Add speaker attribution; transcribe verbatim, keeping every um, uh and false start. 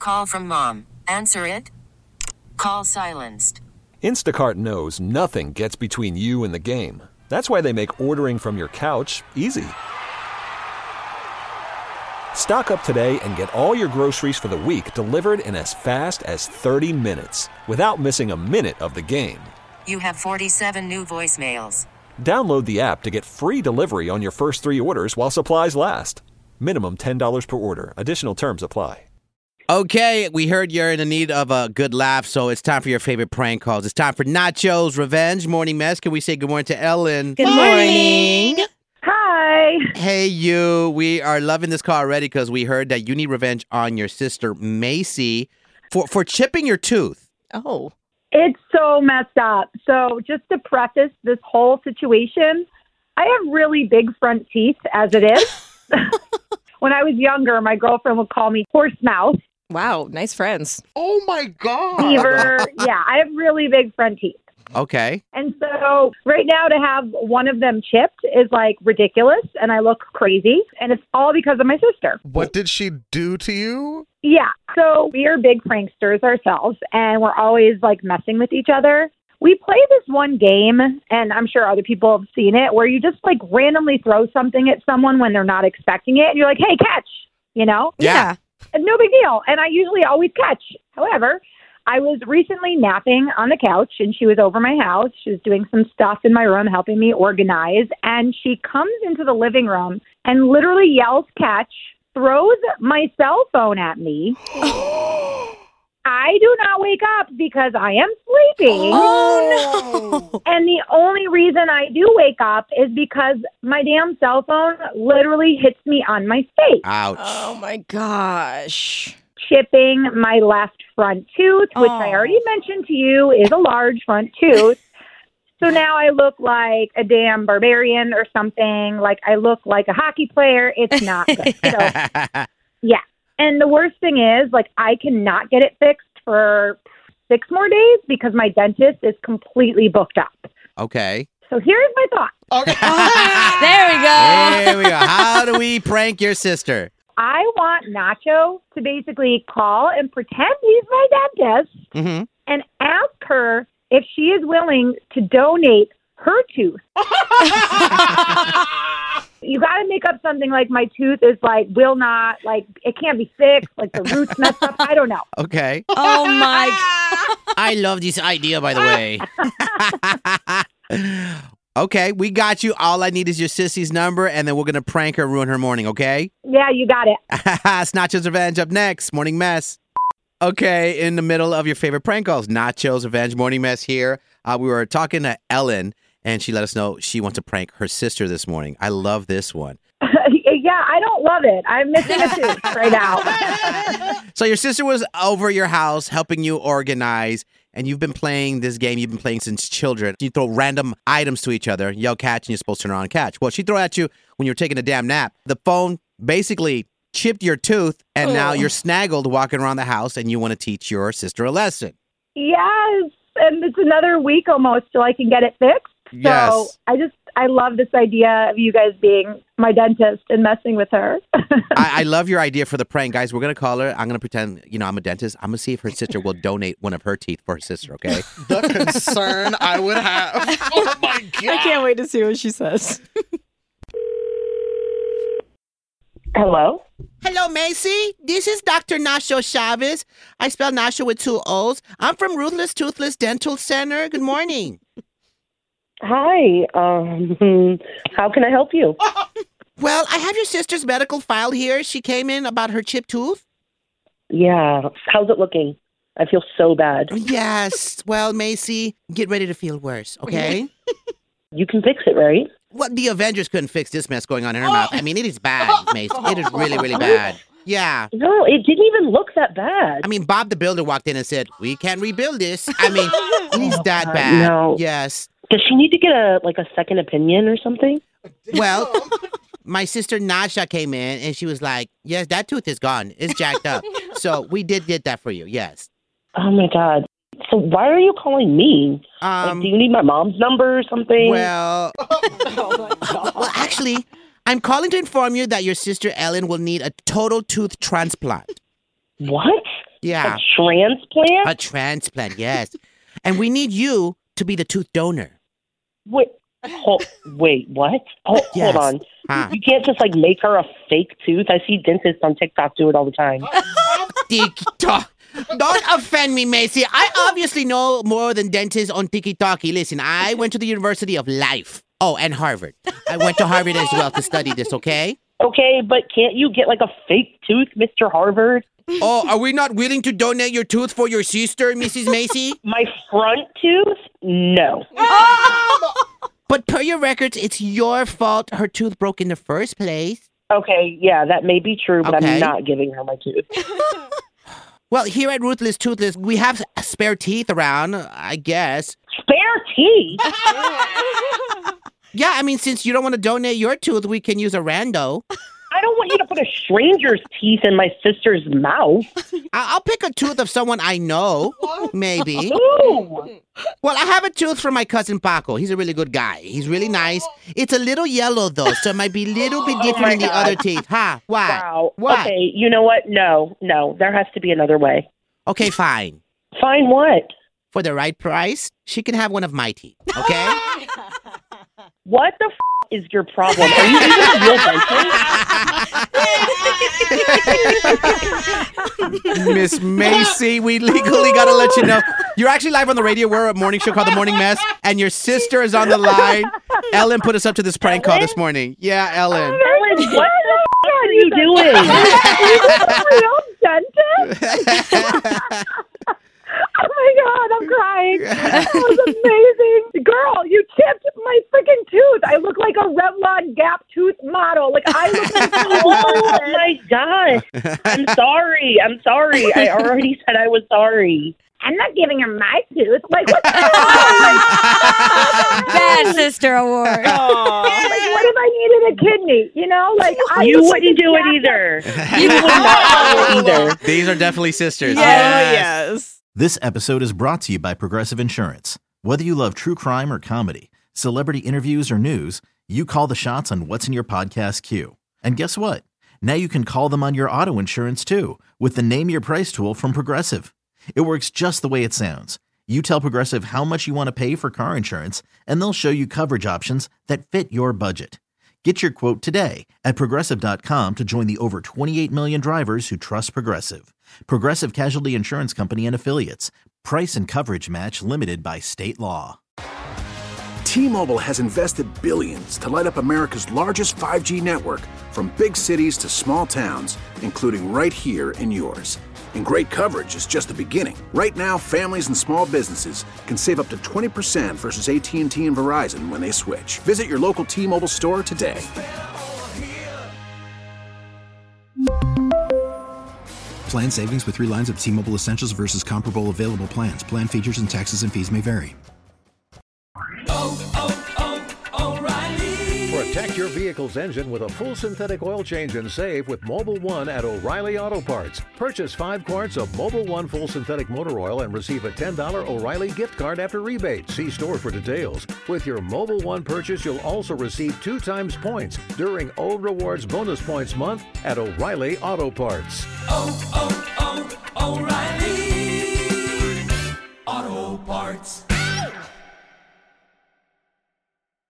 Speaker 1: Call from mom. Answer it. Call silenced.
Speaker 2: Instacart knows nothing gets between you and the game. That's why they make ordering from your couch easy. Stock up today and get all your groceries for the week delivered in as fast as thirty minutes without missing a minute of the game.
Speaker 1: You have forty-seven new voicemails.
Speaker 2: Download the app to get free delivery on your first three orders while supplies last. Minimum ten dollars per order. Additional terms apply.
Speaker 3: Okay, we heard you're in the need of a good laugh, so it's time for your favorite prank calls. It's time for Nacho's Revenge. Morning Mess. Can we say good morning to Ellen?
Speaker 4: Good morning.
Speaker 5: Hi.
Speaker 3: Hey, you. We are loving this call already because we heard that you need revenge on your sister, Macy, for, for chipping your tooth.
Speaker 4: Oh.
Speaker 5: It's so messed up. So just to preface this whole situation, I have really big front teeth as it is. When I was younger, my girlfriend would call me horse mouth.
Speaker 4: Wow, nice friends.
Speaker 6: Oh, my God.
Speaker 5: Beaver. Yeah, I have really big front teeth.
Speaker 3: Okay.
Speaker 5: And so right now to have one of them chipped is like ridiculous and I look crazy. And it's all because of my sister.
Speaker 6: What did she do to you?
Speaker 5: Yeah. So we are big pranksters ourselves and we're always like messing with each other. We play this one game, and I'm sure other people have seen it, where you just like randomly throw something at someone when they're not expecting it. And you're like, hey, catch, you know?
Speaker 3: Yeah.
Speaker 5: And no big deal. And I usually always catch. However, I was recently napping on the couch and she was over my house. She was doing some stuff in my room, helping me organize. And she comes into the living room and literally yells, catch, throws my cell phone at me. I do not wake up because I am sleeping.
Speaker 4: Oh, no.
Speaker 5: And the only reason I do wake up is because my damn cell phone literally hits me on my face.
Speaker 3: Ouch.
Speaker 4: Oh, my gosh.
Speaker 5: Chipping my left front tooth, which I already mentioned to you is a large front tooth. So now I look like a damn barbarian or something. Like I look like a hockey player. It's not good. So, yeah. And the worst thing is, like, I cannot get it fixed for six more days because my dentist is completely booked up.
Speaker 3: Okay.
Speaker 5: So here's my thought.
Speaker 6: Okay.
Speaker 4: There we go.
Speaker 3: There we go. How do we prank your sister?
Speaker 5: I want Nacho to basically call and pretend he's my dentist
Speaker 3: Mm-hmm.
Speaker 5: and ask her if she is willing to donate her tooth. You got to make up something like my tooth is like, will not, like, it can't be fixed, like the root's messed up. I don't know.
Speaker 3: Okay.
Speaker 4: Oh, my God.
Speaker 3: I love this idea, by the way. Okay, we got you. All I need is your sissy's number, and then we're going to prank her, ruin her morning, okay?
Speaker 5: Yeah, you got it.
Speaker 3: It's Nacho's Revenge up next. Morning Mess. Okay, in the middle of your favorite prank calls, Nacho's Revenge Morning Mess here. Uh, we were talking to Ellen, and she let us know she wants to prank her sister this morning. I love this one.
Speaker 5: Yeah, I don't love it. I'm missing a tooth right now.
Speaker 3: So your sister was over your house helping you organize, and you've been playing this game you've been playing since children. You throw random items to each other, yell catch, and you're supposed to turn around and catch. Well, she threw at you when you were taking a damn nap. The phone basically chipped your tooth, and now you're snaggled walking around the house, and you want to teach your sister a lesson.
Speaker 5: Yes, and it's another week almost till I can get it fixed. So
Speaker 3: Yes.
Speaker 5: I just, I love this idea of you guys being my dentist and messing with her.
Speaker 3: I, I love your idea for the prank, guys. We're going to call her. I'm going to pretend, you know, I'm a dentist. I'm going to see if her sister will donate one of her teeth for her sister, okay?
Speaker 6: The concern I would have. Oh, my God.
Speaker 4: I can't wait to see what she says.
Speaker 5: Hello?
Speaker 3: Hello, Macy. This is Doctor Nacho Chavez. I spell Nacho with two O's. I'm from Ruthless Toothless Dental Center. Good morning.
Speaker 7: Hi. Um, how can I help you?
Speaker 3: Well, I have your sister's medical file here. She came in about her chipped tooth.
Speaker 7: Yeah. How's it looking? I feel so bad.
Speaker 3: Yes. Well, Macy, get ready to feel worse, okay?
Speaker 7: You can fix it, right?
Speaker 3: Well, the Avengers couldn't fix this mess going on in her mouth. I mean, it is bad, Macy. It is really, really bad. Yeah.
Speaker 7: No, it didn't even look that bad.
Speaker 3: I mean, Bob the Builder walked in and said, we can't rebuild this. I mean, it is that bad.
Speaker 7: No.
Speaker 3: Yes.
Speaker 7: Does she need to get a like a second opinion or something?
Speaker 3: Well, my sister Nasha came in and she was like, yes, that tooth is gone. It's jacked up. So we did get that for you. Yes.
Speaker 7: Oh my God. So why are you calling me?
Speaker 3: Um,
Speaker 7: like, do you need my mom's number or something?
Speaker 3: Well, well, actually, I'm calling to inform you that your sister Ellen will need a total tooth transplant.
Speaker 7: What?
Speaker 3: Yeah.
Speaker 7: A transplant?
Speaker 3: A transplant, yes. And we need you to be the tooth donor.
Speaker 7: Wait, hold, wait, what? Oh,
Speaker 3: Yes.
Speaker 7: Hold on.
Speaker 3: Huh.
Speaker 7: You can't just like make her a fake tooth. I see dentists on TikTok do it all the time.
Speaker 3: TikTok. Don't offend me, Macy. I obviously know more than dentists on TikTok. Listen, I went to the University of Life. Oh, and Harvard. I went to Harvard as well to study this, okay?
Speaker 7: Okay, but can't you get like a fake tooth, Mister Harvard?
Speaker 3: Oh, are we not willing to donate your tooth for your sister, Missus Macy?
Speaker 7: My front tooth? No.
Speaker 3: But per your records, it's your fault her tooth broke in the first place.
Speaker 7: Okay, yeah, that may be true, but
Speaker 3: Okay.
Speaker 7: I'm not giving her my tooth.
Speaker 3: Well, here at Ruthless Toothless, we have spare teeth around, I guess.
Speaker 7: Spare teeth?
Speaker 3: Yeah, I mean, since you don't want to donate your tooth, we can use a rando.
Speaker 7: I don't want you to put a stranger's teeth in my sister's mouth.
Speaker 3: I- I'll pick a tooth of someone I know, maybe.
Speaker 7: Ooh.
Speaker 3: Well, I have a tooth from my cousin Paco. He's a really good guy. He's really nice. It's a little yellow, though, so it might be a little bit different
Speaker 7: my
Speaker 3: than the
Speaker 7: God.
Speaker 3: other teeth. Huh? Why?
Speaker 7: Wow.
Speaker 3: What?
Speaker 7: Okay, you know what? No, no, there has to be another way.
Speaker 3: Okay, fine.
Speaker 7: Fine what?
Speaker 3: For the right price, she can have one of my teeth, okay?
Speaker 7: What the f*** is your problem? Are you even a real dentist?
Speaker 3: Miss Macy, we legally got to let you know. You're actually live on the radio. We're a morning show called The Morning Mess, and your sister is on the line. Ellen put us up to this prank call this morning. Yeah, Ellen.
Speaker 7: Ellen, what the f*** are you doing?
Speaker 5: Real dentist? Oh my God, I'm crying. That was amazing. Girl, you chipped my freaking tooth. I look like a Revlon Gap tooth model. Like, I look like
Speaker 7: Oh my gosh. I'm sorry. I'm sorry. I already said I was sorry.
Speaker 5: I'm not giving her my tooth. Like, what the hell?
Speaker 4: Bad sister award.
Speaker 5: Like, what if I needed a kidney? You know, like, I
Speaker 7: You
Speaker 5: look like
Speaker 7: wouldn't
Speaker 5: a
Speaker 7: do it
Speaker 5: jackass.
Speaker 7: either. You would not do it either.
Speaker 3: These are definitely sisters.
Speaker 4: Oh, yes.
Speaker 8: This episode is brought to you by Progressive Insurance. Whether you love true crime or comedy, celebrity interviews or news, you call the shots on what's in your podcast queue. And guess what? Now you can call them on your auto insurance too with the Name Your Price tool from Progressive. It works just the way it sounds. You tell Progressive how much you want to pay for car insurance, and they'll show you coverage options that fit your budget. Get your quote today at Progressive dot com to join the over twenty-eight million drivers who trust Progressive. Progressive Casualty Insurance Company and Affiliates. Price and coverage match limited by state law.
Speaker 9: T-Mobile has invested billions to light up America's largest five G network, from big cities to small towns, including right here in yours. And great coverage is just the beginning. Right now, families and small businesses can save up to twenty percent versus A T and T and Verizon when they switch. Visit your local T-Mobile store today.
Speaker 10: Plan savings with three lines of T-Mobile Essentials versus comparable available plans. Plan features and taxes and fees may vary.
Speaker 11: Protect your vehicle's engine with a full synthetic oil change and save with Mobile One at O'Reilly Auto Parts. Purchase five quarts of Mobile One full synthetic motor oil and receive a ten dollars O'Reilly gift card after rebate. See store for details. With your Mobile One purchase, you'll also receive two times points during O Rewards Bonus Points Month at O'Reilly Auto Parts.
Speaker 12: Oh, oh, oh, O'Reilly.